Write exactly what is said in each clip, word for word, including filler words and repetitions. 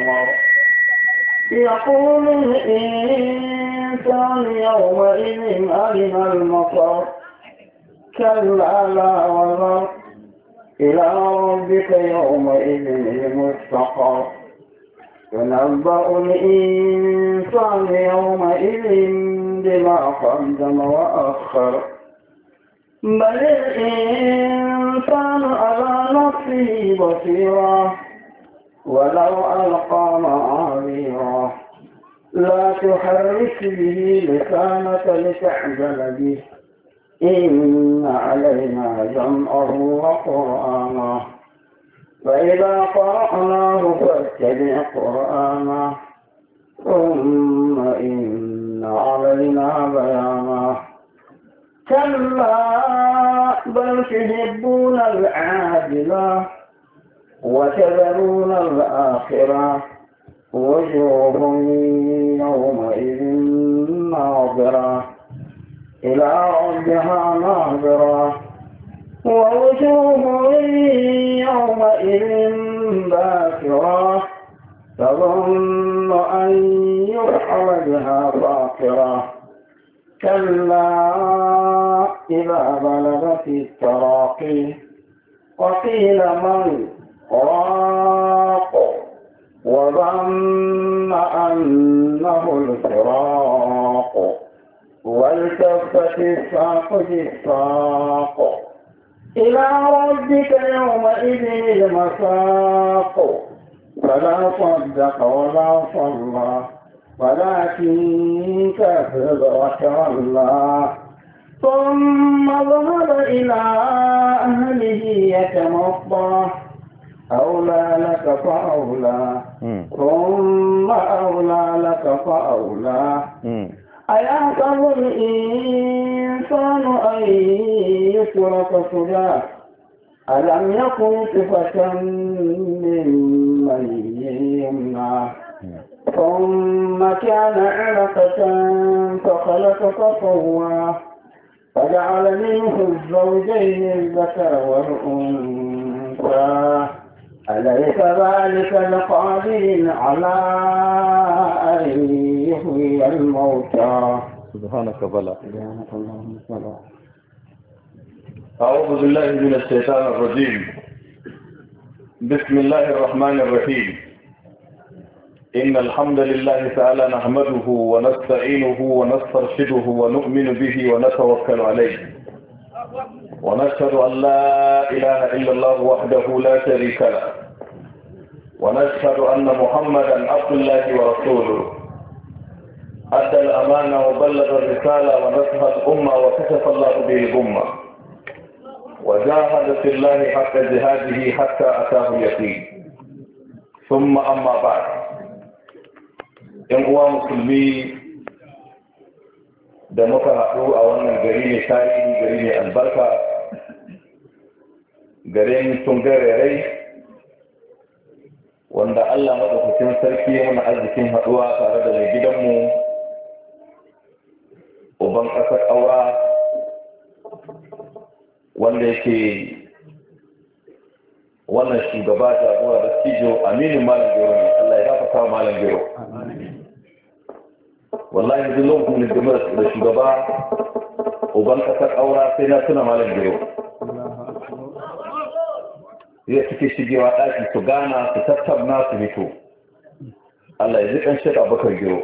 قمر يقول الإنسان يومئذ أين المفر كلا لا وزر إلى ربك يومئذ المستقر ينبأ الإنسان يومئذ بما قدم وأخر بل الإنسان على نفسه بصيرا ولو ألقى معاذيرا لا تحرك به لسانك لتعجل به إن علينا جمعه وقرآنه فإذا قرأناه فاتبع قرآنه ثم إن علينا بيانه كلا بل تحبون العاجلة وتذرون الآخرة وجوه يومئذ ناظرة إلى ربها ناظرة ووجوه يومئذ باسرة تظن أن يفعل بها فاقرة كلا إذا بلغت التراقي وقيل من راق وظن أنه الفراق والتفت الساق بالساق إلى ربك يومئذ المساق فلا صدق ولا صلى ولكن كذب وتولى ثم ذهب إلى أهله يتمطى أولى لك فأولى ثم أولى لك فأولى أيحسب الإنسان أن يترك سدى ألم يكن نطفة من مني يمنى ثم كان علقة فخلق فسوى فجعل منه الزوجين الذكر والأنثى أليس ذلك بقادر على أن يحيي الموتى سبحانك بلى. سبحانك اللهم بلى. أعوذ بالله من الشيطان الرجيم. بسم الله الرحمن الرحيم. إن الحمد لله تعالى نحمده ونستعينه ونسترشده ونؤمن به ونتوكل عليه ونشهد أن لا إله إلا الله وحده لا شريك له ونشهد أن محمدا عبد الله ورسوله أدى الأمانة وبلغ الرسالة ونصح الأمة وكشف الله به الغمة وجاهد في الله حق جهاده حتى أتاه اليقين ثم أما بعد. ‘Yan uwa musulmi da muka haɗu a wannan gari ne tarihi, gari ne albarka, garin tungarerai wanda Allah maɗaukacin sarki ya mana arzikin haɗuwa tare da mai gidanmu uban ƙasar ƙaura wanda yake wannan shugaba jagora da cijo aminin malam gero ne. Allah ya gafa kawo malam gero. Wallahi duk lokacin da da shugaba uban kasar aura sai na tuna malam gero. Zai suke shigewa ɗaki su gana su tattabna su fito. Allah ya ji ɗan shek Abubakar gero.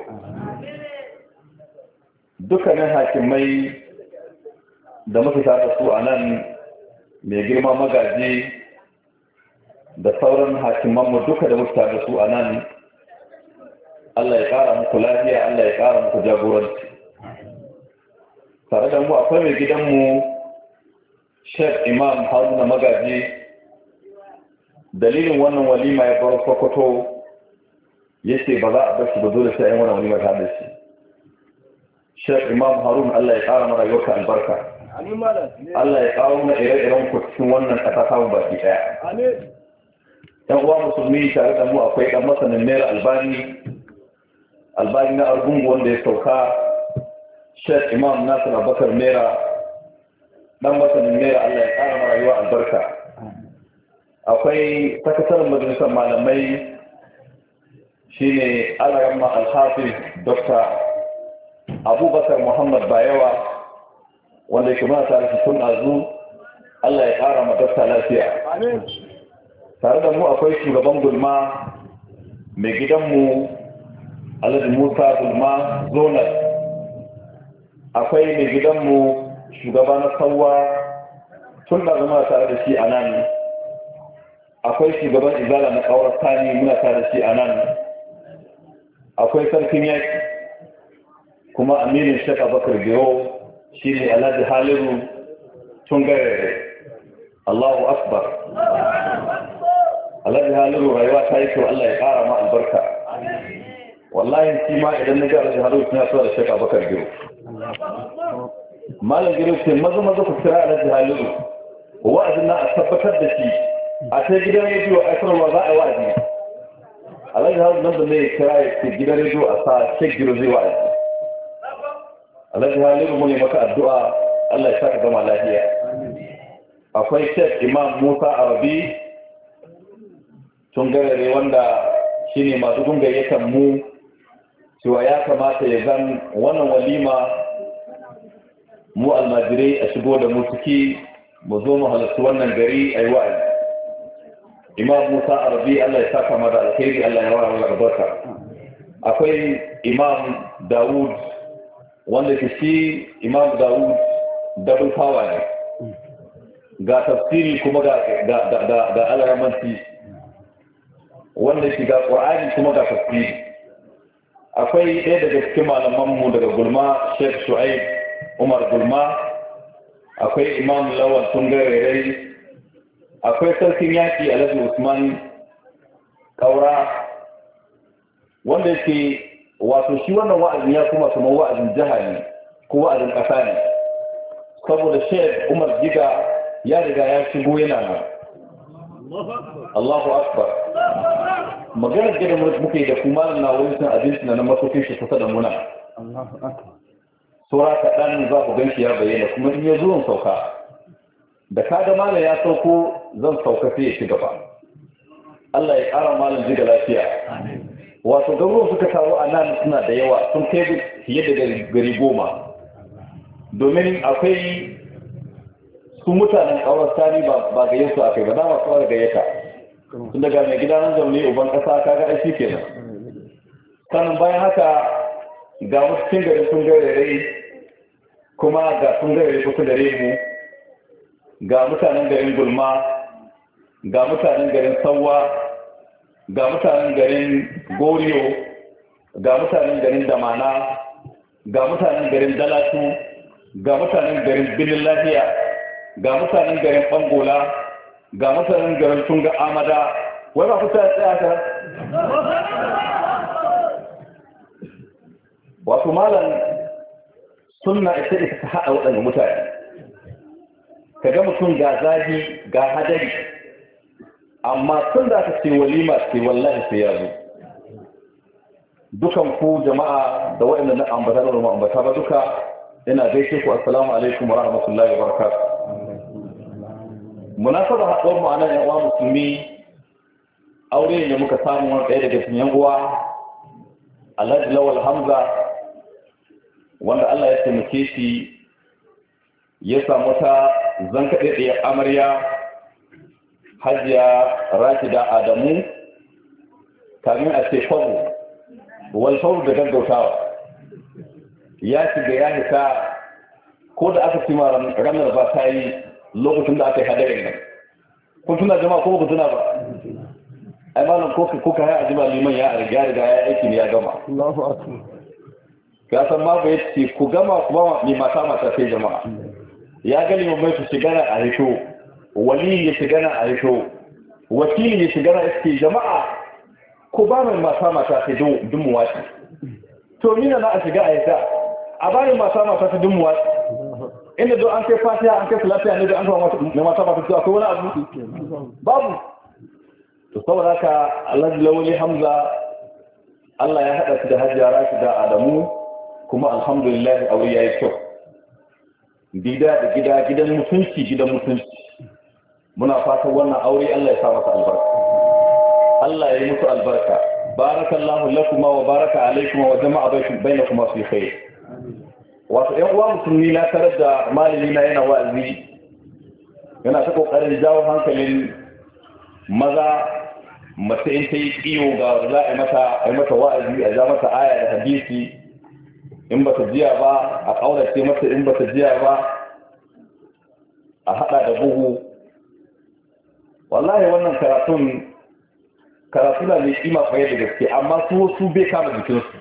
Dukkanin hakimai da muka da su a nan mai girma magaji da sauran hakimanmu duka da muka da su a nan, Allah ya ƙara muku lafiya, Allah ya ƙara muku jagoranci. Tare da mu akwai mai gidanmu Sheikh Imam Haruna Magaji. Dalilin wannan walima ya bar Sokoto yace ba za a bar shi ba, dole sai an wannan walima ta da shi. Sheikh Imam Harun, Allah ya ƙara mana rayuwarka albarka. Allah ya ƙaro mana ire-iren ku cikin wannan ƙasa ta baki ɗaya. Amin. Yan uwa musulmi, tare da mu akwai ɗan masanin Naira Albani albani na argungu wanda ya sauka, Sheikh Imam Nasir Abubakar Naira, ɗan masanin Naira. Allah ya ƙara mana rayuwa albarka. Akwai sakataren majalisar malamai shine Alaramma Al-Hafiz Doctor Abubakar Muhammad Bayawa wanda yake mana tare tun azu. Allah ya ƙara ma dokta lafiya. Tare da mu akwai shugaban gulma mai gidanmu Alhaji Musa Gulma Zonal. Akwai mai gidanmu shugaba na Sauwa tun da zama tare da shi a nan. Akwai shugaban Izala na Ƙaurar Sani muna tare da shi a nan. Akwai sarkin yaki kuma aminin Sheikh Abubakar Gero shi ne Alhaji Haliru tun gare Allahu Akbar. Alhaji Haliru rayuwa ta yi kyau, Allah ya ƙara ma albarka. Wallahi shi ma idan na ga Alhaji Haliru suna so da Sheikh Abubakar Gero. Malam Gero ce maza maza ku kira Alhaji Haliru. Wa'azin na a tabbatar da shi a sai gidan rediyo a sanarwa za a yi wa'azi. Alhaji Haliru nan da ne kira ya ce gidan rediyo a sa Sheikh Gero zai wa'azi. Alhaji Haliru mu ne maka addu'a Allah ya saka gama lafiya. Akwai Sheikh Imam Musa Arabi tun garare wanda shine masu gungayyatan mu cewa ya kamata ya zan wannan walima mu almajirai a shigo da mu ciki mu zo mu halarci wannan gari a yi wa'azi. Imam Musa Arabi Allah ya saka mada alkhairi, Allah ya wara albarka. Akwai Imam Dawud wanda ke shi Imam Dawud double power ne, ga tafsiri kuma ga ga ga ga alaramanci wanda ke ga Qur'ani kuma ga tafsiri. Akwai ɗaya daga cikin malamanmu daga Gulma Sheikh Shu'aib Umar Gulma. Akwai Imam Lawal Tungarerai. Akwai sarkin yaki Alhaji Usman Kaura wanda yake wato shi wannan wa'azin ya kuma kamar wa'azin jiha ne ko wa'azin ƙasa ne, saboda Sheikh Umar Jiga ya riga ya shigo yana nan. Allahu Akbar. Maganar da muke da kuma na wurin san abinci na masokin shi kusa da muna. Allahu Akbar. Sura kaɗan za ku ganshi ya bayyana kuma in ya zo sauka. Da kaga malam ya sauko zan sauka sai ya ci gaba. Allah ya ƙara malam Jiga lafiya. Amin. Wato garuruwan suka taru a nan suna da yawa, sun kai fiye da gari goma. Domin akwai su mutanen ƙaurar sani ba ga yansu a kai ba, dama kawai gayyata. Tun daga mai gidanan zaune uban ƙasa kaga aiki kenan. Sannan bayan haka ga wasu cin garin sun garerai kuma ga sun garerai kusa da mu, ga mutanen garin Gulma, ga mutanen garin Sauwa, ga mutanen garin Goriyo, ga mutanen garin Damana, ga mutanen garin Dalatu, ga mutanen garin Binin Lafiya, ga mutanen garin Bangola, ga mutanen garin Tunga Amada. Wai ba kusa tsaya ta? Wato malam sunna ita ita ta haɗa waɗanda mutane. Ka ga mutum ga zafi ga hadari, amma tun da aka ce walima ce wallahi sai ya zo. Dukan ku jama'a da waɗanda na ambata da ambata ba duka ina gaishe ku, assalamu alaikum wa rahmatullahi wa barakatuh. Munasaba haɗuwar mu anan yan uwa musulmi, aure ne muka samu wani ɗaya daga cikin yan uwa Alhaji Lawal Hamza wanda Allah ya taimake shi ya samu ta zankaɗe ɗaya amarya Hajiya Rashida Adamu, kamin a ce faru wal faru da gaggautawa ya shiga ya hita ko da aka cima ranar ba ta yi lokacin da aka yi hadarin nan. Kun tuna jama'a ko ba tuna ba? Ai malam ko kuka haya ajima liman ya riga riga ya aiki ne ya gama. Allahu akbar. Ya san ma bai ce ku gama kuma ni mata mata sai jama'a. Ya ga liman mai su shiga na a hisho, wali ya shiga na a hisho, wakili ya shiga na iske jama'a ko ba mai mata mata sai dun mu wace. To mina na a shiga a hita. A bani mata mata sai dun mu wace. Inda don an kai fatiha an kai lafiya ne da an kawo mai mata mata sai akwai wani abu babu. To saboda haka Alhaji Lawali Hamza Allah ya haɗa su da Hajiya Rashida Adamu kuma alhamdulillah aure yayi kyau. Gida da gida gidan mutunci gidan mutunci. Muna fatan wannan aure Allah ya sa masa albarka. Allah ya yi musu albarka. barakallahu lakuma wa baraka alaikuma wa jama'a bainakuma fi khair. Wato ƴan uwa musulmi na tarar da malami na yana wa'azi yana ta kokarin jawo hankalin maza mace in ta yi kiyo ga za a mata a mata wa'azi a ja mata aya da hadisi in ba ta jiya ba a kaurace mata in ba ta jiya ba a hada da bugu. Wallahi wannan karatun karatu na mai kima kwaye da gaske amma su su bai kama jikinsu.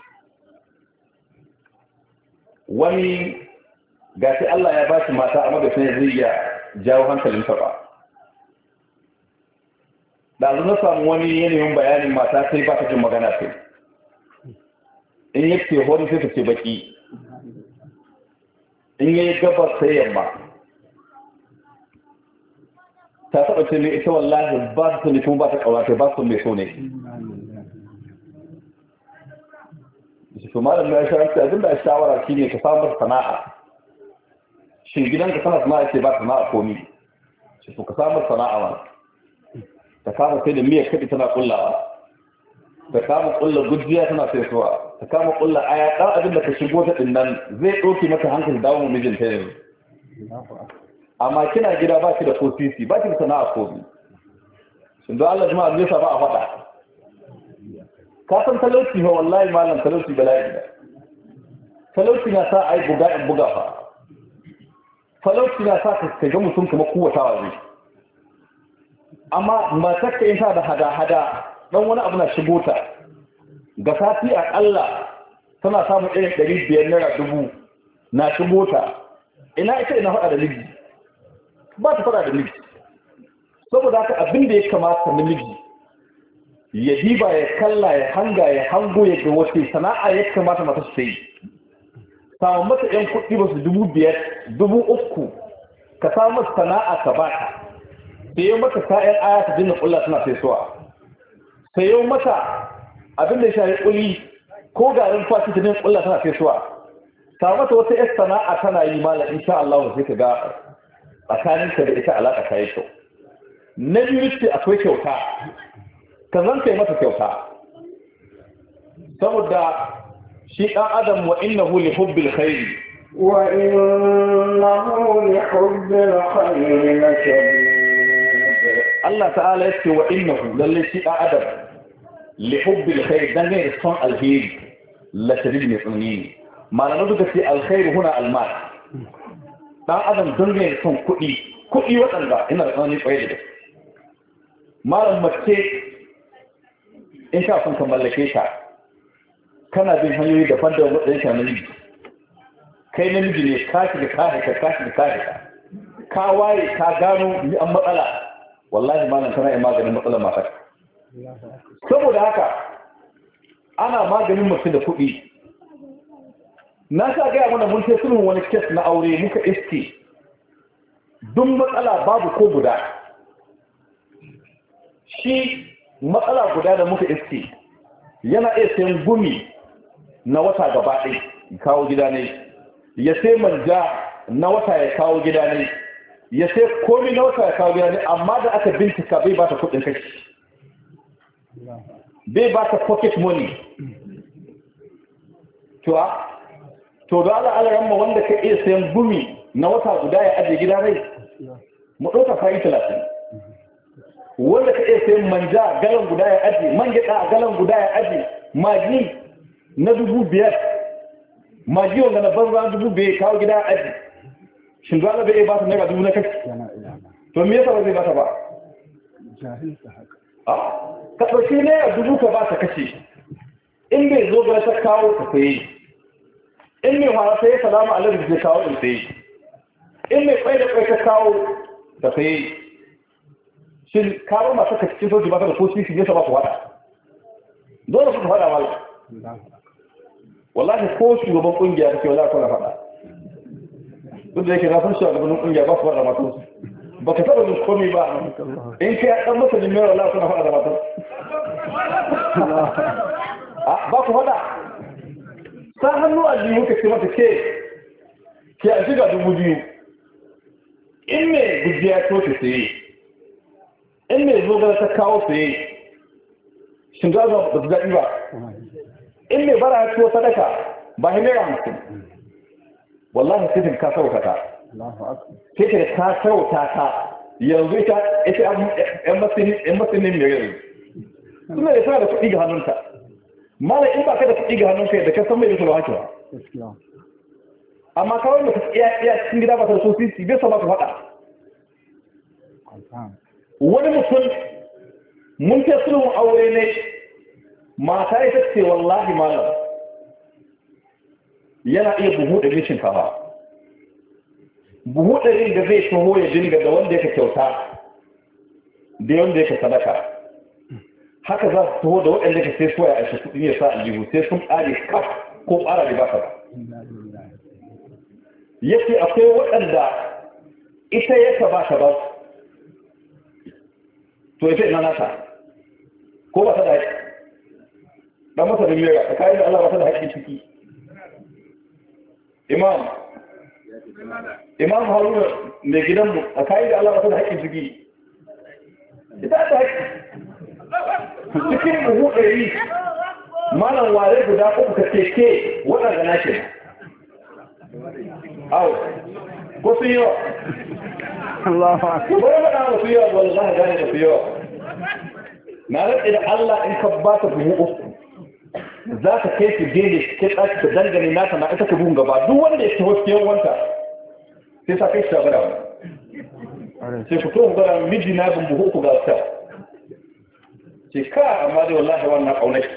Wani gashi Allah ya ba shi mata amma da sai zai iya jawo hankalinsa ba. Da na samu wani yanayin bayanin mata sai ba ta jin magana sai. In yi ce hori sai ta ce baki. In yi gabas sai yamma. Ta taɓa ce mai ita wallahi ba ta sani kuma ba ta ƙaunata ba su mai so ne. Su malam na shawarci abin da shawara shi ne ka samar sana'a. Shin gidanka sana sana'a ce ba sana'a komi. Su ka samar sana'a ma. Ta kama sai da miyar kaɗi tana ƙullawa. Ta kama ƙulla gujiya tana sai suwa. Ta kama ƙulla aya ɗan abin da ka shigo ta ɗin nan zai ɗauki mata hankali dawo mu mijinta yanzu. Amma kina gida ba ki da ko sisi ba ki da sana'a komi. Shin don Allah jama'a zai sa ba a faɗa. Ka san talauci ba wallahi malam talauci bala'i da. Talauci na sa ai buga in buga fa. Talauci na sa ka ga mutum kuma kuwatawa zai. Amma matar ka in ta da hada-hada dan wani abu na shigo ta. Ga sati aƙalla tana samun irin ɗari biyar naira dubu na shigo ta. Ina ita ina faɗa da miji. Ba ta faɗa da miji. Saboda haka abin da ya kamata namiji ya diba ya kalla ya hanga ya hango ya ga wace sana'a ya kamata mata su yi. Samun mata ‘yan kuɗi ba su dubu biyar, dubu uku, ka samu mata sana'a ka ba ta. Sayo mata kayan aya ta dinna ƙulla suna sai suwa. Sayo mata abin da ya shafi ƙuli ko garin kwaci ta dinna ƙulla suna sai suwa. Samu mata wata ‘yar sana'a tana yi malam insha Allah sai ka ga tsakaninka da ita alaƙa ta yi kyau. Na biyu ce akwai kyauta. Ka zan kai mata kyauta saboda shi ɗan adam wa innahu li hubbil khairi wa innahu li hubbil khairi lashadid. Allah ta'ala yace wa innahu lalle shi ɗan adam li hubbil khairi dan ne son alheri lashadid ne tsuni. Malamu duka ce alkhairi huna almal. Dan adam dan ne son kuɗi kuɗi waɗanda ina da tsani kwaye da malam mace in ka son ka mallake ta kana bin hanyoyi daban da matsayin ka namiji kai namiji ne ka shiga kare ka ka shiga kare ka ka waye ka gano ni an matsala wallahi malam kana yin maganin matsalar matar saboda haka ana maganin mutum da kuɗi na sa gaya mana mun sai sulhun wani kes na aure muka iske duk matsala babu ko guda shi matsala guda da muka iske yana iya sayan gumi na wata gaba ɗaya kawo gida ne ya sai manja na wata ya kawo gida ne ya sai komi na wata ya kawo gida ne amma da aka bincika bai ba ta kudin kashi bai ba ta pocket money to a to da ala ala ramma wanda ka iya sayan gumi na wata guda ya aje gida ne mu ɗauka fa'i talatin wanda ka iya sayan manja galan guda ya aji man gyaɗa a galan guda ya aji magi na dubu biyar magi wanda na banza dubu biyar kawo gida ya aji shin zuwa bai ba ta naira dubu na kashi to me yasa ba zai ba ta ba ka ɗauki naira dubu ka ba ta kashe in bai zo ga ta kawo ka sayi in mai fara sai salamu alaikum zai kawo in sayi in mai kwai da kwai ta kawo ta sayi shin kawo masu ka cikin soji ba ta da ko sisi ne sa ba ku faɗa dole su faɗa mal wallahi ko shugaban kungiya take wallahi ko na faɗa duk da yake na san shugaban kungiya ba su faɗa matan su ba ka taɓa jin komai ba in kai ɗan masa jin mai wallahi ko na faɗa da matan ba ku faɗa sa hannu a jiyu ka ce mata ke ke a shiga dubu biyu in mai gujiya to ta saye in mai zogara ta kawo saye shin ga ba su daɗi ba in mai bara ya ciwo sadaka ba ya naira mutum wallahi sai ka sauka ta sai ka ka sauka ta yanzu ita ita yan masinin mai rai suna da sa da kuɗi ga hannunta mala in ba ka da kuɗi ga hannunka da ka san mai da su ba haka ba amma kawai da iya iya cikin gida ba ta so sisi bai sa ba ka faɗa wani mutum mun ce sulhun aure ne mata ita ce wallahi malam yana iya buhu ɗari shinkafa buhu ɗari da zai taho ya dinga da wanda yake kyauta da wanda yake sadaka haka za su taho da waɗanda yake sai suwa ya aishe kuɗi ya sa aljihu sai sun ƙare kaf ko ƙara da ba ka ba yake akwai waɗanda ita yaka ba ka ba to ita ina nata ko ba ta da haƙi ɗan masa da mera a kayan da Allah ba ta da haƙi ciki imam imam haruna mai gidanmu a kayan da Allah ba ta da haƙi ciki ita ta haƙi cikin buhu ɗari malam ware guda uku ka keke waɗanda na ke awo ko sun yi wa Allah ko ba ba ba su yi wa wallahi gane da su yi wa na rantsa da Allah in ka ba ta buhu uku za ka kai su gene ke tsaki ta dangane nata na ita ka buhun gaba duk wanda ya taho cikin wanta sai sa kai shi gaba sai ku to gara miji na bin buhu uku ga ta ce ka amma dai wallahi wannan kaunai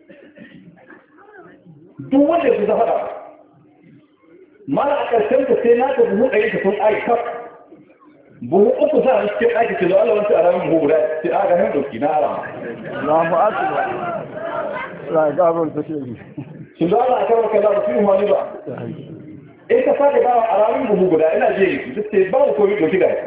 duk wanda ya fi faɗa mala a ƙarshen ka sai na ka buhu ɗari ka sun ƙari kaf buhu uku sa a cikin ɗaki ce da Allah wancan a ramin buhu guda sai a ganin ɗauki na arama na fa'atu ba za a gabar ta ce shi da Allah a kan maka za su yi wani ba in ka sake dawa a ramin buhu guda ina je yi duk sai ba mu koyi ɗauki da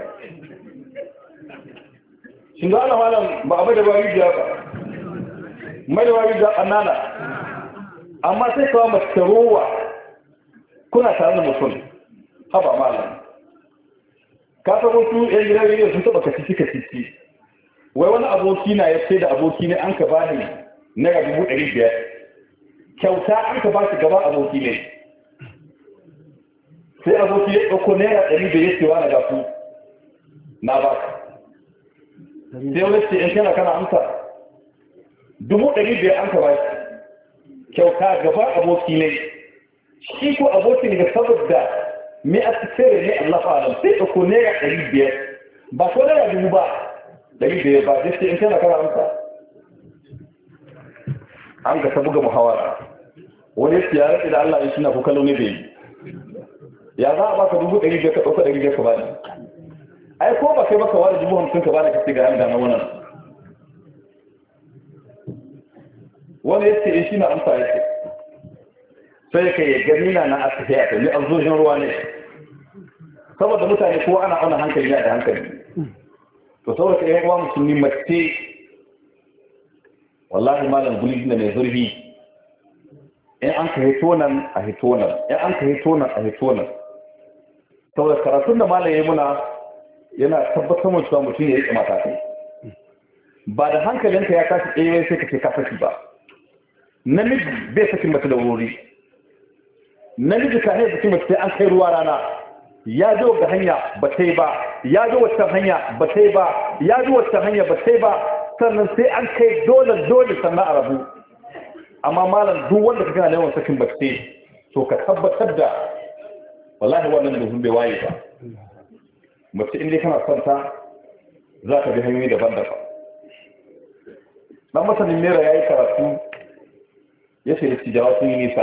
shi da Allah malam ba abai da bari da ba mai da bari da annana amma sai kawo mace rowa kuna tare da mutum haba malam ka san wasu yan gidan rediyo sun taba kacici kacici wai wani aboki na ya ce da aboki ne an ka ba ni naira dubu ɗari biyar kyauta an ka ba shi gaba aboki ne sai aboki ya ɗauko naira ɗari da ya cewa na gafu na ba sai wani ce in kana kana amsa dubu ɗari biyar an ka ba shi kyauta gaba aboki ne shi ko abokin da saboda me a tsere ne Allah fa'alam sai ko ne ga ɗari biyar ba ko da dubu ba ɗari biyar ba sai in kana kana amsa an ga ta buga muhawara wani ya rike da Allah ya shina ko kallo ne bai ya za a baka dubu ɗari biyar ka ɗauka ɗari biyar ka bani ai ko ba kai baka wani dubu hamsin ka bani ka ce ga an dama wannan wani ya ce shi na amsa ya ce sai ka yi gani na na aka a kai a zojin ruwa ne saboda mutane kowa ana auna hankali da hankali to saboda ka yi ruwa musulmi mace wallahi malam guli da mai zurfi in an ka hito nan a hito nan in an ka hito nan a hito nan saboda karatun da malam ya muna yana tabbatar mu cewa mutum ya yi mata kai ba da hankalinka ya tashi ɗaya sai ka ce ka saki ba namiji bai sakin mace da wuri namiji ka haifu mace sai an kai ruwa rana ya zo ga hanya ba ta yi ba ya zo wacce hanya ba ta yi ba ya zo wacce hanya ba ta yi ba sannan sai an kai dole dole sannan a rabu amma malam duk wanda ka gana yawan sakin mace to ka tabbatar da wallahi wannan da bai waye ba mace inda kana son ta za ka bi hanyoyi daban-daban dan masanin mera ya yi karatu ya ce da cijawa sun yi nisa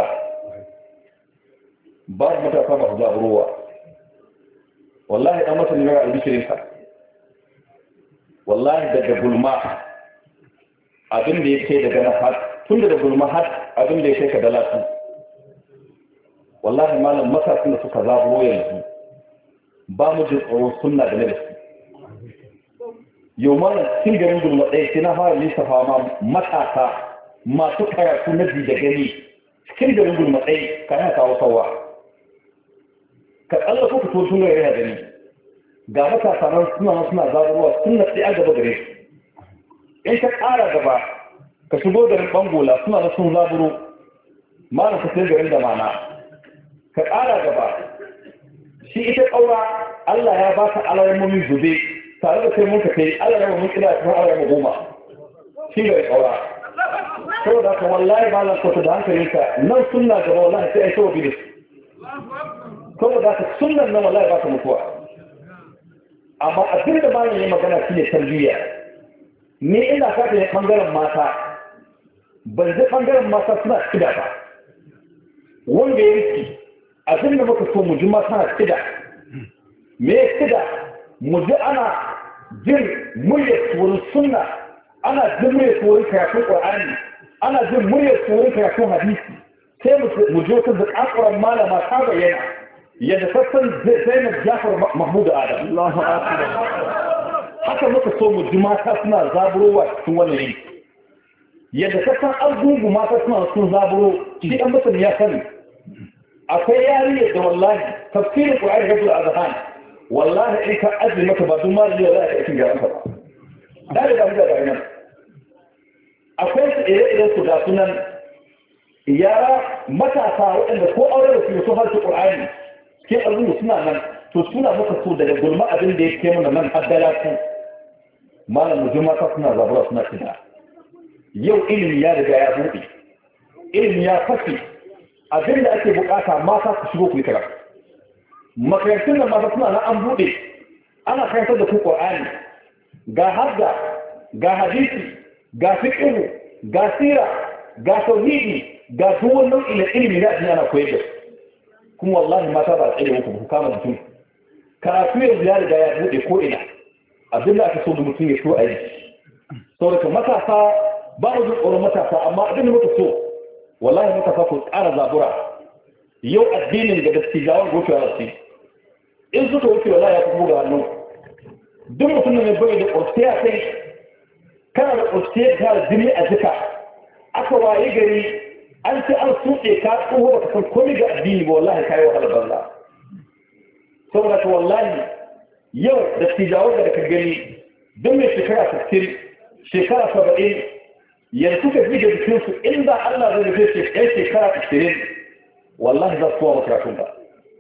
ba da matasa masu zaɓurowa wallahi ɗan masa nuna albishirinka wallahi daga gulma abin da ya kai daga na har tun daga gulma har abin da ya kai ka dalatu wallahi malam matasan da suka zaɓuro yanzu ba mu jin tsoron sunna da na da su yau malam cikin garin gulma ɗaya sai na fara lissafa ma matasa masu karatu na ji da gani cikin garin gulma ɗaya ka yana kawo sauwa ka tsalla ko ka to sun gare gani ga matasa nan suna suna zaruwa suna tsaye gaba gare su in ka ƙara gaba ka shigo garin bangola suna da sun zaburo malam ka sai garin da mana ka ƙara gaba shi ita ƙaura Allah ya ba ka alamomin zube tare da kai mun ka kai Allah ya mun kila ta alamomin goma shi ga ƙaura saboda ka wallahi malam ko da hankalinka nan sunna gaba wallahi sai ai so bi saboda ka sunnan nan wallahi ba ta mutuwa amma abin da malam ya magana shine tarbiyya ni ina ka da bangaren mata ban ji bangaren mata suna kida ba wanda yake abin da muka so mu ji mata kida me kida mu ji ana jin muryar wurin sunna ana jin muryar wurin karatun qur'ani ana jin muryar wurin karatun hadisi sai mu ji wata zakakuran malama ta bayyana yadda sassan Zainab Jafar Mahmud Adam Allahu akbar haka muka so mu ji mata suna zaburowa cikin wannan yi yadda sassan argungu mata suna sun zaburo shi dan mutum ya sani akwai yariya da wallahi tafsirin Qur'ani Rabbul Azhan wallahi in ka aji maka ba dun malami wallahi ka cikin garan ba da da da da nan akwai su ire-iren su da sunan yara matasa waɗanda ko aure da su su har su Qur'ani ke argungu suna nan to suna muka so daga gulma abin da ya ke mana nan haddala ku malam mu jama'a suna zabura suna kida yau ilimi ya riga ya buɗe ilimi ya fashe abin da ake bukata mata ku shigo ku yi karatu makarantun nan mata suna nan an buɗe ana karantar da ku Qur'ani ga hadda ga hadisi ga fiqh ga sira ga tauhidi ga duk wannan ilimi da ana koyar da kuma wallahi mata ba tsaye muku ku kama mutum karatu yanzu ya riga ya buɗe ko ina abinda aka so da mutum ya so a yi saboda matasa ba mu jin tsoron matasa amma abinda muka so wallahi matasa ku ƙara zabura yau addinin da dattijawan gocewa da su in suka wuce wallahi ya kuma ga hannu duk mutum ne bai da ƙurciya kai kana da ƙurciya ka da jini a jika aka waye gari an ce an suɗe ka tsoho baka san komai ga addini ba wallahi kai wahala banza saboda ka wallahi yau da tijawar da ka gani duk mai shekara sittin shekara saba'in yanzu suka fi da jikinsu inda Allah zai rufe shi ɗan shekara ashirin wallahi za su kowa makaratun ba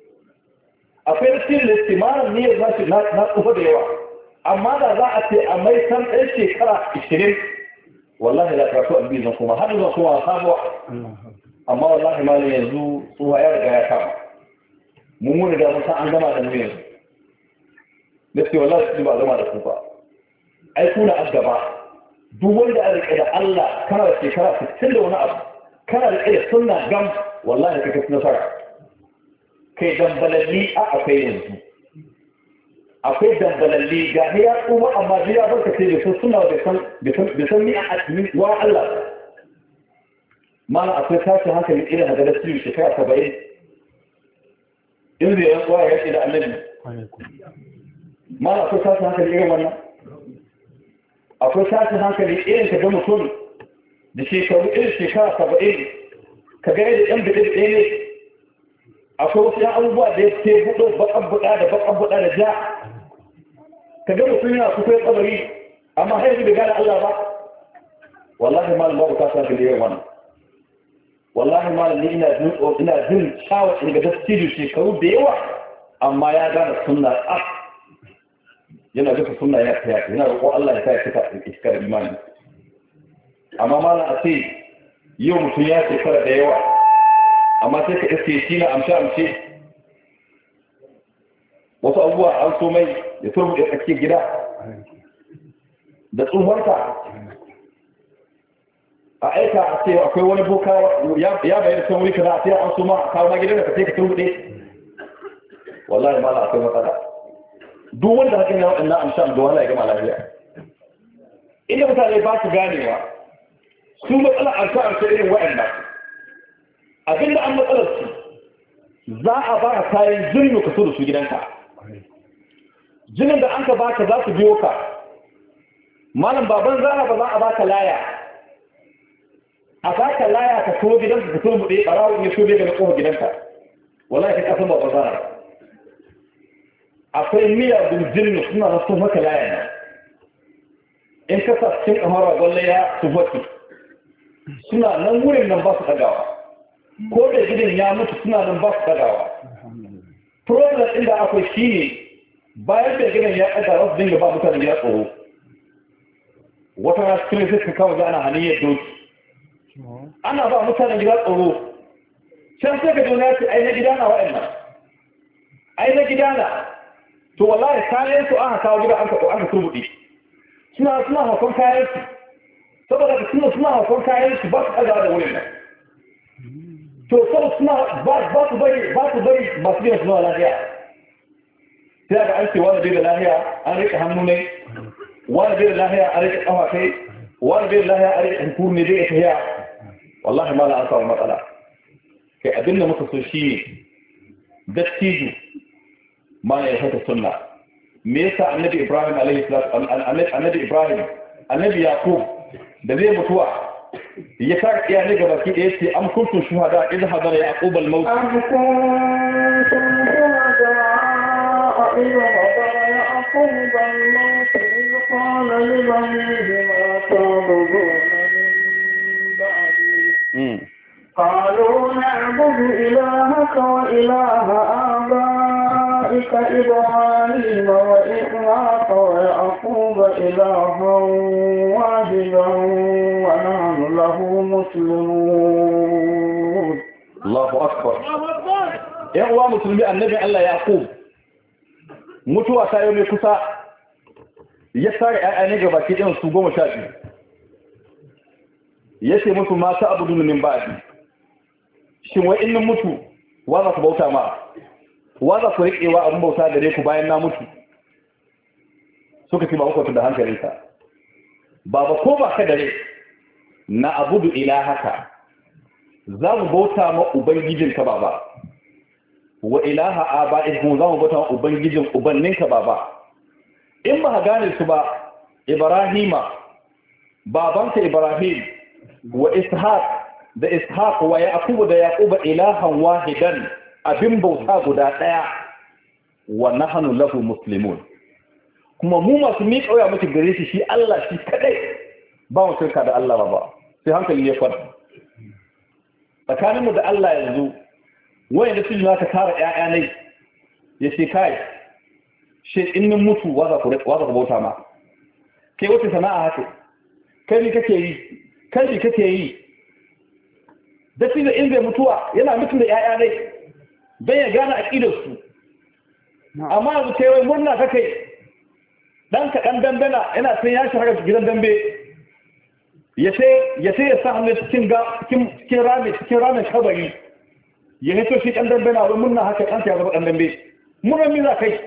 akwai da cikin listimanin ne za su na tsufa da yawa amma da za a ce a mai san ɗan shekara ashirin wallahi da karatu albi zan kuma har zan kuma sabuwa amma wallahi malin yanzu tsuwa ya riga ya kama mun mun riga mun san an gama da mu yanzu gaskiya wallahi su ba gama da ku ba ai kuna an gaba duk wanda a rike da Allah kana da shekara sittin da wani abu kana da da sunna gam wallahi kake tsina fara kai dambalalli a akwai yanzu akwai dambalalli ga ya kuma amma biya barka ce da sunna da san da san ni a addini wa Allah mana akwai tashi hankali irin hada da su shekara saba'in in zai rantsuwa ya ce da annabi mana akwai tashi hankali irin wannan akwai tashin hankali irin ka ga mutum da shekaru irin shekara saba'in ka ga yadda yan bidin ɗaya ne akwai wasu yan abubuwa da ya ce buɗo baƙan buɗa da baƙan buɗa da ja ka ga mutum yana kusa ya tsabari amma har yanzu bai gane Allah ba wallahi malam babu tashin hankali irin wannan wallahi malam ni ina jin ina jin shawar in ga dattijo shekaru da yawa amma ya gane sunna a yana duka sunna ya tsaya yana roƙo Allah ya sa ya cika iskar imani amma malam a ce yau mutum ya shekara da yawa amma sai ka iske shi na amshe amshe wasu abubuwa an so mai ya turbu ya tsakiyar gida da tsohuwarta a aika a ce akwai wani boka ya bayar son wuri kaza a sai an so ma a kawo na gidan da ka sai ka turbu ɗe wallahi malam akwai matsala duk wanda hakan ya waɗannan amshan da wahala ya gama lafiya inda mutane ba su ganewa su matsala amsha amsha irin waɗannan abinda an matsalar su za a ba ka kayan jinin ka so da su gidanka jinin da an ka baka za su biyo ka malam baban zara ba za a baka laya a baka laya ka so gidanka ka so buɗe ɓarawun ya so bai ga ƙofar gidanka wallahi ka kasan baban zara akwai miyagun jirgin suna da sun maka laya in ka sa cikin kamar gwalle ya su hoki suna nan wurin nan ba su ɗagawa ko da gidan ya mutu suna nan ba su ɗagawa problem ɗin da akwai shi ne bayan da gidan ya ɗaga wasu dinga ba mutane ya tsoro wata na cikin sai ka kawo ana haniyar doki ana ba mutane gida tsoro can sai ka ji ya ce ai na gida na wa'annan ai na gida na to wallahi kayan su aka kawo gida aka aka turbuɗe suna suna hakon kayan su saboda suna suna hakon kayan su ba su ɗaga da wurin nan to sau suna ba su bari ba su bari masu gina suna lafiya sai ga an ce wani bai da lafiya an rike hannu ne wani bai da lafiya an rike kafa kai wani bai da lafiya an rike hankuru ne bai tafiya wallahi ma la an samu matsala kai abin da muka so shi ne dattijo ma ya haka sunna me yasa annabi ibrahim alaihi salatu annabi ibrahim annabi yaqub da zai mutuwa ya sa iyalai gaba ki ɗaya ce am kuntum shuhada idh hadara yaqub al-maut am kuntum shuhada idh hadara yaqub al-maut idh qala li banihi ma ta'buduna min ba'di qalu na'budu ilahaka wa ilaha abaika ibrahim wa ishaqa wa yaquba ilahan wahidan له مسلمون الله أكبر يا أخوة مسلمي النبي الله يعقوب mutuwa ta yau mai kusa ya tsari ayyanai ga baki ɗin su goma sha biyu ya ce musu mata abu dunin ba'adi shin wai innin mutu wa za ku bauta ma wa za ku riƙewa abin bauta gare ku bayan na mutu suka ce ba hukwata da hankalinsa ba ba ko ba ka dare na abudu ilahaka za mu bauta ma ubangijinka baba wa ilaha aba'ihum za mu bauta ma ubangijin ubanninka baba in ba gane su ba ibrahima babanka ibrahim wa ishaq da ishaq wa yaqub da yaqub ilahan wahidan abin bauta guda daya wa nahnu lahu muslimun kuma mu masu miƙa wuya muke gare shi shi Allah shi kadai ba mu shirka da Allah ba sai hankali ne kwata tsakaninmu da Allah yanzu wanda su za ka tara ƴaƴa ne ya ce kai shi in nin mutu waza ku bauta ma kai wata sana'a haka kai ni kake yi kai ni kake yi da shi da in zai mutuwa yana mutu da ƴaƴa ne don ya gane aqidar su amma yanzu kai wai murna kake dan ka dan dambena yana sai ya shahara gidan dambe ya sai ya sa hannu cikin cikin rami cikin ramin kabari ya hito shi ɗan dambe na wani murna haka ɗansa ya zama ɗan dambe murna mi za kai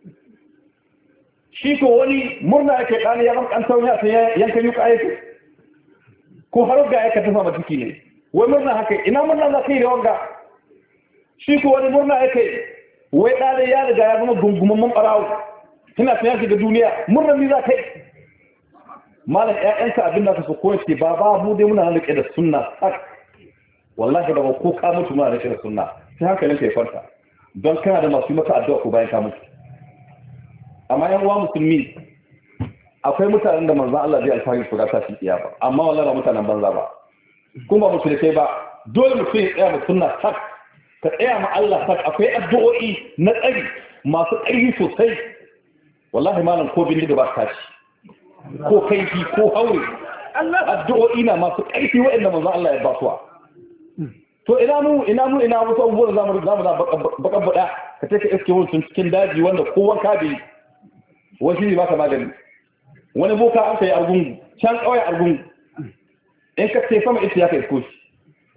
shi ko wani murna yake ɗani ya zama ɗan tauniya sai yankan yuka aiki ko har ga aika ta sama ciki ne wai murna haka ina murna za ka yi da wanga shi ko wani murna yake wai ɗani ya riga ya zama gungumamman ɓarawo tana ta yaki da duniya murna mi za kai malam ƴaƴanka abin da su koyi ce ba ba mu dai muna rike da sunna sak wallahi da ko ka mutu muna rike da sunna sai hankalin ka ya farka don kana da masu maka addu'a ko bayan ka mutu amma yan uwa musulmi akwai mutanen da manzon Allah zai alfahari su ga sa shi iya ba amma wallahi ba mutanen banza ba kuma ba su kai ba dole mutum ya tsaya da sunna sak ka tsaya ma Allah sak akwai addu'o'i na tsari masu ƙarfi sosai wallahi malam ko bin da ba ka ci ko kaifi ko haure addu'o'i na masu ƙarfi waɗanda manzon Allah ya ba su to ina mu ina mu ina wasu abubuwan zamu zamu da bakan bada ka take iske wani cikin daji wanda kowan ka bi wani ne baka magani wani boka an kai argungu can kawai argungu in ka ce sama ita ya kai isko shi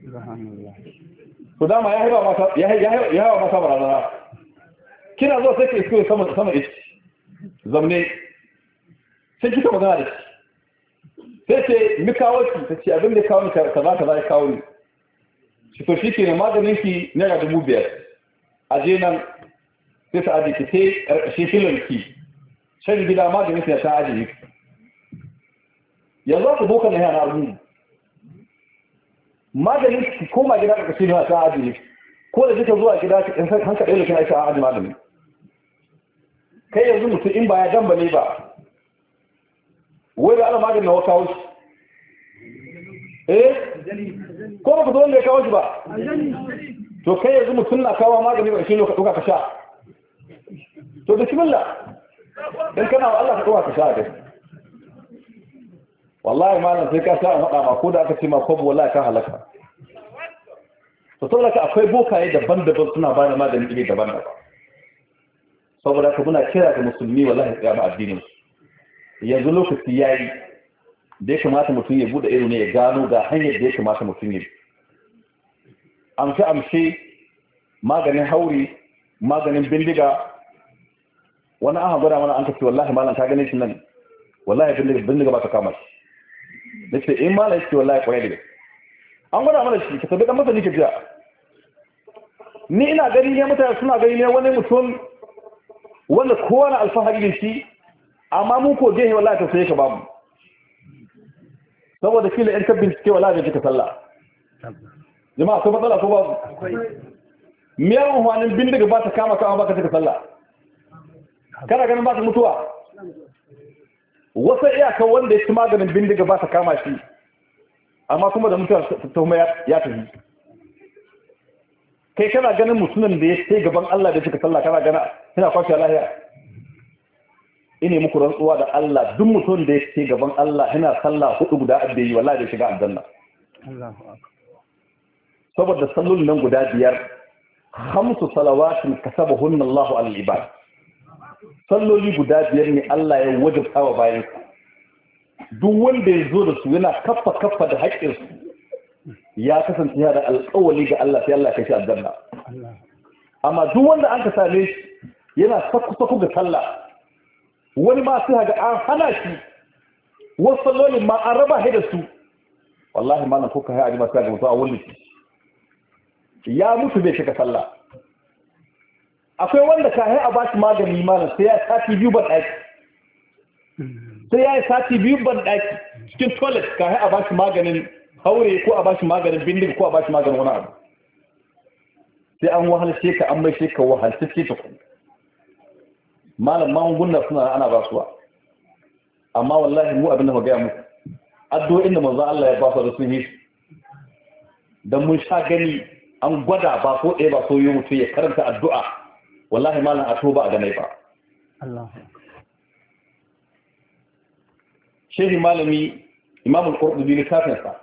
to dama ya haiba mata ya haiba mata barazana kina zo sai ka isko sama sama ita zamne sai kika magana da shi sai ce mi kawo ki ta ce abin da kawo ni kaza kaza ya kawo ni shi to shi ke ne maganin ki naira dubu biyar a je nan sai ta aji ki sai ƙarƙashin filin ki shan gida maganin ki ya ta aji ki yanzu ku boka na yana abu maganin ki koma gida ƙarƙashin ya ta aji ki ko da kika zuwa gida ki ɗan hanka ɗaya da kina aika a aji magani kai yanzu mutum in ba ya dambale ba wai da ana maganin na wakawo shi eh ko ba ku zo wanda ya kawo shi ba to kai yanzu mutum na kawo magani ba shi ne ka ɗauka ka sha to bismillah in kana wa Allah ka ɗauka ka sha dai wallahi malam sai ka sha a faɗa ma ko da aka ce ma ko wallahi ka halaka to saboda ka akwai bokaye daban-daban suna ba da magani iri daban-daban saboda ka muna kira ga musulmi wallahi tsaya ba addinin yanzu lokaci yayi da ya kamata mutum ya bude ido ne ya gano ga hanyar da ya kamata mutum ya amshe amshe maganin hauri maganin bindiga wani aka gwada mana an kace wallahi malam ka gane shi nan wallahi bindiga bindiga ba ta kama shi nace in malam yake wallahi kwaye da an gwada mana shi ka tabi dan masa nake jiya ni ina gani ne mutane suna gani ne wani mutum wanda kowa na alfahari da shi amma mun ko gehe wallahi ta sai ka bamu saboda kila in ka bincike wallahi da kika sallah jama'a akwai matsala ko babu me yawan hwanin bindiga ba ta kama kama ba ka cika sallah kana ganin ba ta mutuwa wasu iyaka wanda ya ci maganin bindiga ba ta kama shi amma kuma da mutuwa ta kuma ya tafi kai kana ganin mutumin da ya sai gaban Allah da cika sallah kana gana yana kwanciya lahiya ine muku rantsuwa da Allah duk mutum da ya ce gaban Allah yana sallah hudu guda abbe yi wallahi da shiga aljanna Allahu akbar saboda sallolin nan guda biyar khamsu salawatin kasabahunna Allahu alal ibad salloli guda biyar ne Allah ya wajabta wa bayan duk wanda ya zo da su yana kaffa kaffa da haƙƙin su ya kasance ya da alƙawari ga Allah sai Allah ya kai shi aljanna amma duk wanda an ka same shi yana sakku sakku ga sallah wani ma sai ga an hana shi wasu sallolin ma an raba shi da su wallahi malam ko ka haɗi masu ga mutu a wani ya mutu bai shiga sallah akwai wanda ka hai a ba shi magani malam sai ya sati biyu ban ɗaki sai ya yi sati biyu ban ɗaki cikin toilet ka hai a ba shi maganin haure ko a ba shi maganin bindiga ko a ba shi maganin wani abu sai an wahalce ka an mai shi ka wahalce ce ta kuma malam magunguna suna ana ba suwa amma wallahi mu abin da mu gaya muku addu'o'in da manzo Allah ya ba su da sun yi dan mun sha gani an gwada ba ko ɗaya ba so yi mutu ya karanta addu'a wallahi malam a toba a ganai ba Allah shehi malami Imam al-Qurtubi ne kafin sa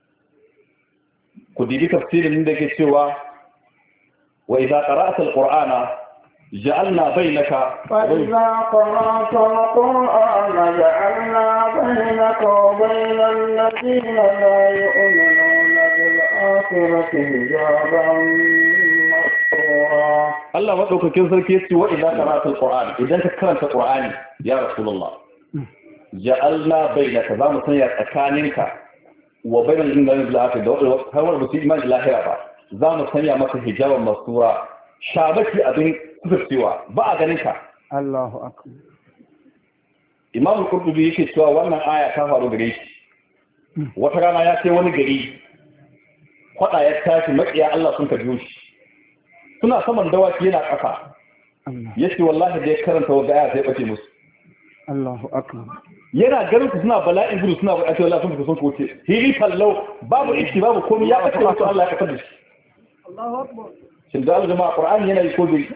ku dibi tafsirin da yake cewa wa idza qara'ta al-Qur'ana جعلنا بينك فإذا قرأت القرآن جعلنا بينك وبين الذين لا يؤمنون بالآخرة حجابا مستورا الله وضعك كيف سركيستي وإذا قرأت القرآن إذا تكرمت القرآن يا رسول الله جعلنا بينك ذا مصنع أكانينك وبين الذين لا يؤمنون بالآخرة هو المسيح إيمان الآخرة ذا مصنع مثل حجابا مستورا شابكي أبين cewa ba a ganin ka Allahu akbar Imam al-Qurtubi yake cewa wannan aya ta faru gare shi wata rana ya kai wani gari kwada ya tashi makiya Allah sun ka biyo shi suna saman dawaki yana ƙasa yace wallahi da ya karanta wa aya sai bace musu Allahu akbar yana garin su suna bala'in gudu suna bace wallahi sun fita sun koce hiri fallau babu ishi babu komai ya bace musu Allah ya kasar da shi Allahu akbar shin da jama'a Qur'ani yana yi ko bai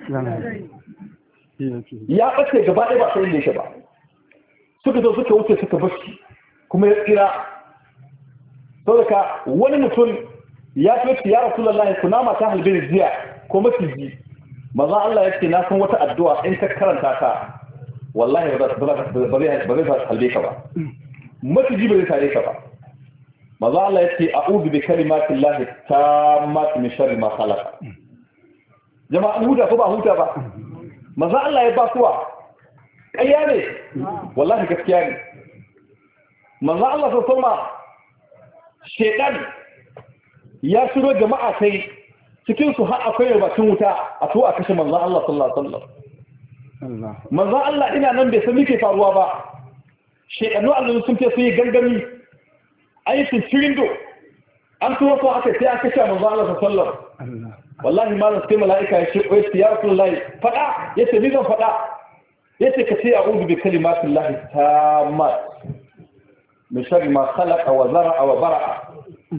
ya bace gaba ɗaya ba sai inda yake ba suka zo suka wuce suka bashi kuma ya tsira saboda wani mutum ya ce ya Rasulullahi kunama ta halbin jiya ko maciji maza Allah ya ce na san wata addu'a in ka karanta ta wallahi ba zai halbe ka ba maciji ba zai tare ka ba maza Allah ya ce a'udhu bi kalimatin lahi tammati min sharri ma khalaqa jama'a huta ko ba huta ba maza Allah ya ba kuwa ƙarya ne wallahi gaskiya ne maza Allah sai kuma shedan ya shiro jama'a sai cikin su har akwai bakin wuta a to a kashe manzo Allah sallallahu alaihi wasallam manzo Allah ina nan bai san me ke faruwa ba shedanu Allah sun ce su yi gangami ayi sun cirindo an tuwa ko aka sai aka kashe manzo Allah sallallahu alaihi wasallam wallahi malam sai mala'ika ya ce wai ya rasulullahi fada yace ni zan fada yace ka ce a'udhu bi kalimatillahi tammat min sharri ma khalaqa wa zara'a wa bara'a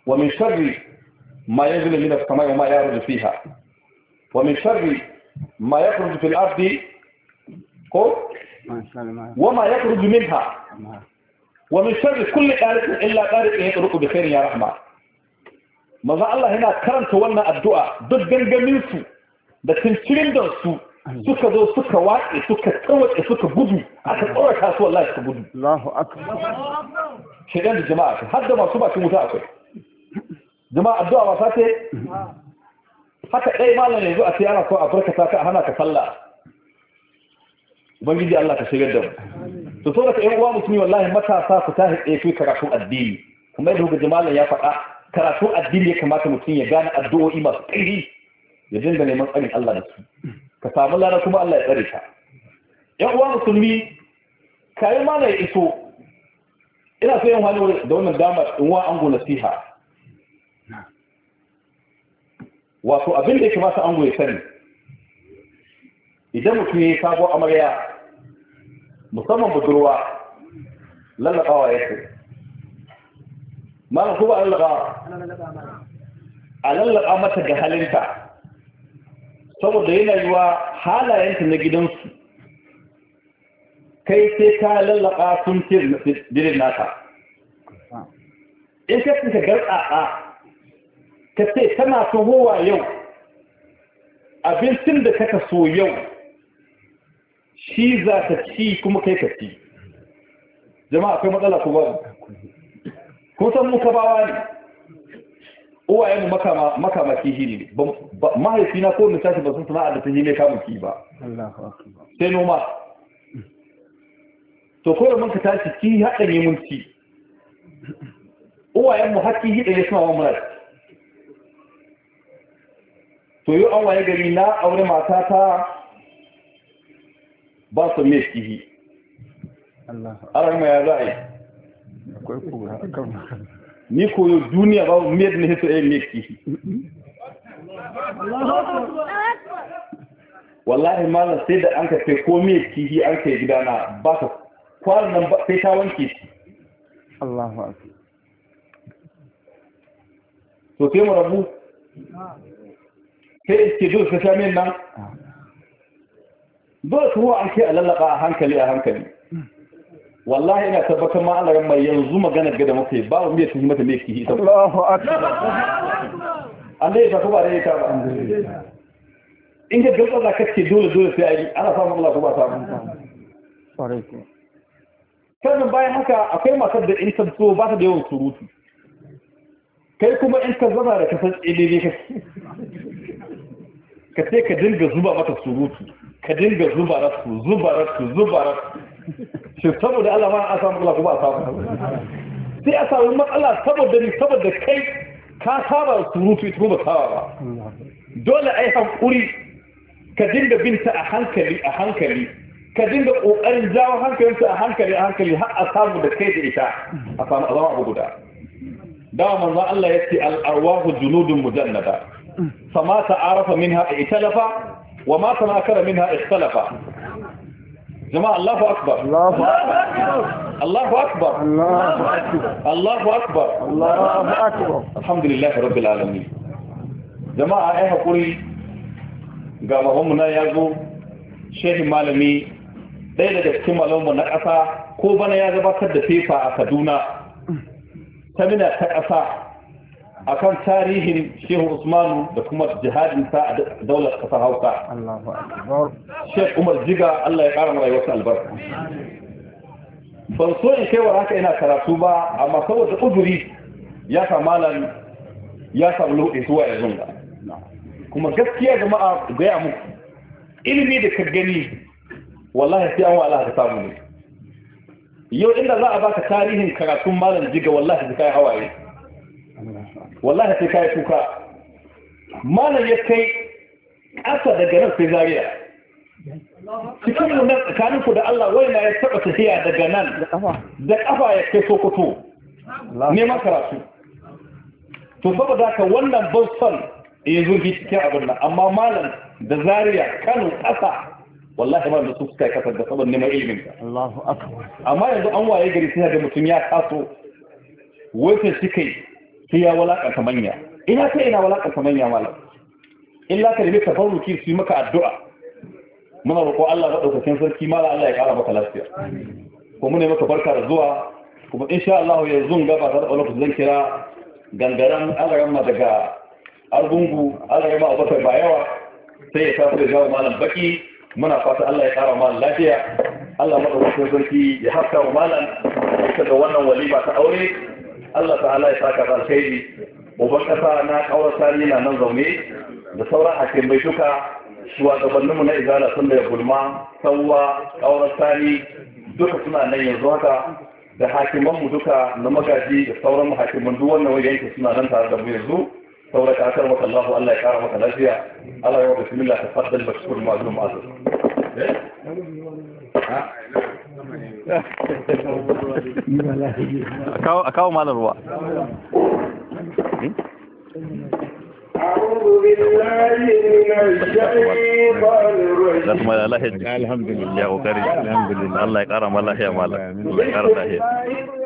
wa min sharri ma yanzilu min as-sama'i wa ma ya'ruju fiha wa min sharri ma yakhruju fil ardi ko wa ma yakhruju minha wa min sharri kulli tariqin illa tariqin yatruqu bi khairin ya rahman. maza Allah yana karanta wannan addu'a duk gangamin su da cincirin da su suka zo suka waƙe suka tsawaƙe suka gudu aka tsora kasuwar Allah suka gudu. Allahu akbar. Shedan da jama'a har da masu bakin wuta akwai. Jama'a addu'a ba ta ce haka ɗaya malam yanzu a ce ana so a barkata ka a hana ka sallah. Ubangiji Allah ka shigar da mu. To so da ƴan uwa musulmi wallahi matasa ku tahi tsaye ku karatu addini. Kuma yadda kuka jama'a ya faɗa karatu addini ya kamata mutum ya gane addu'o'i masu ƙarfi ya dinga neman tsarin Allah da su. Ka samu lana kuma Allah ya tsare ka. ‘Yan uwa musulmi, kayi mana ya iso, ina so yin wani da wannan damar in wa ango nasiha. Wato abin da ya kamata ango ya sani, idan mutum ya yi sabo amarya, musamman budurwa, lallaɓawa ya ce. Mana kuma a lallaɓa? A lallaɓa mata ga halinta. Saboda yana yiwa halayenta na gidansu kai sai ka lallaka sun ce dirin naka in ka tsinka garɗaɗa ka ce tana tohowa yau abincin da kaka so yau shi za ka ci kuma kai ka ci jama'a akwai matsala ko babu kun san muka bawa ne uwayen makamaki shi ne mahaifina ko misali ba sun sana'a da ta yi ne kamun ki ba sai noma to ko da mun ka tashi ki haɗa ne mun ci uwayen mu haƙƙi hida ne suna wa muna to yau an waye gari na aure matata ba su mai kihi aran ma ya za a yi akwai kura kan ni koyo duniya ba mu yadda ne hito ɗaya mai kihi wallahi malam sai da an ka kai ko mai kihi an kai gidana ba ka kwanan nan sai ta wanke shi Allahu akbar to sai mu rabu sai iske dole ka sha min nan dole kuma an kai a lallaba a hankali a hankali wallahi ina tabbatar ma Allah mai yanzu magana ga da muke ba mu yi mata me kihi ta Allahu akbar an dai ta kuma dai ta ba in ga gaba da kake dole dole sai ai ana samu Allah kuma samu sare ku sannan bayan haka akwai matar da in ta so ba ta da yawan surutu kai kuma in ka zama da kasar ilimi ka ka sai ka dinga zuba mata surutu ka dinga zuba rasu zuba rasu zuba rasu shi saboda Allah ma a samu Allah kuma a samu sai a samu matsala saboda ni saboda kai ka saba surutu ita kuma saba ba dole ai hankuri ka dinga binta a hankali a hankali ka dinga kokarin jawo hankalinta a hankali a hankali har a samu da kai da ita a samu azama abu guda dawa manzon Allah yace al-arwahu junudun mujannada fama ta'arafa minha italafa wa ma tanakara minha ikhtalafa jama'a Allahu akbar Allahu akbar Allahu akbar Allahu akbar Allahu akbar Allahu akbar alhamdulillah rabbil alamin jama'a ai hakuri ga mahimmu na yazo shehin malami ɗaya daga cikin malamanmu na ƙasa ko bana ya gabatar da fefa a Kaduna samina ta ƙasa akan tarihin Shehu Usmanu da kuma jihadinsa a daular ƙasar Hausa. Allahu akbar Sheikh Umar Jiga Allah ya ƙara rayuwarsa albarka. Ban so in kaiwa haka ina karatu ba amma saboda uzuri ya samu malam ya samu lokaci zuwa ya zunga. Kuma gaskiya jama'a gaya muku ilimi da ka gani wallahi sai an wa Allah ka samu ne. Yau inda za a baka tarihin karatun malam Jiga wallahi sai kai hawaye. Wallahi sai kai kuka. Malam ya kai ƙasa daga nan sai Zaria. Cikin mu nan tsakanin ku da Allah wai na ya taba tafiya daga nan da kafa ya kai Sokoto. Neman karatu. To saboda haka wannan ban son ya zo cikin abin nan amma malam da Zaria Kano ƙasa wallahi ba da su suka kasar da saboda neman ilimin ka Allahu akbar amma yanzu an waye gari sai da mutum ya taso wai shi kai sai ya walakanta manya ina kai ina walakanta manya malam illa ka nemi tafarruki su yi maka addu'a muna roƙo Allah madaukakin sarki mala Allah ya ƙara maka lafiya ko mu ne maka barka da zuwa kuma insha Allah yanzu gaba da lokaci zan kira gangaran alaramma daga Argungu alaramma Abubakar Bayawa sai ya kafa da jawo malam baki muna fata Allah ya ƙara malam lafiya Allah madaukakin sarki ya hafka wa malam ita da wannan walima ta aure Allah ta'ala ya saka da alkhairi uban kasa na kaura sani na nan zaune da sauran hakimai duka shugabanninmu na izala sun da gulma sauwa kaura sani duka suna nan yanzu haka da hakimanmu duka na magaji da sauran hakiman duk wannan wajen yanki suna nan tare da mu yanzu saboda ka akar maka Allah Allah ya kara maka lafiya Allah ya wa bismillah tafaddal mashkur ma'lum azza akawo malar ruwa أعوذ بالله من الشيطان الرجيم الحمد لله وكريم الحمد لله الله يكرم الله يا مالك الله يكرم الله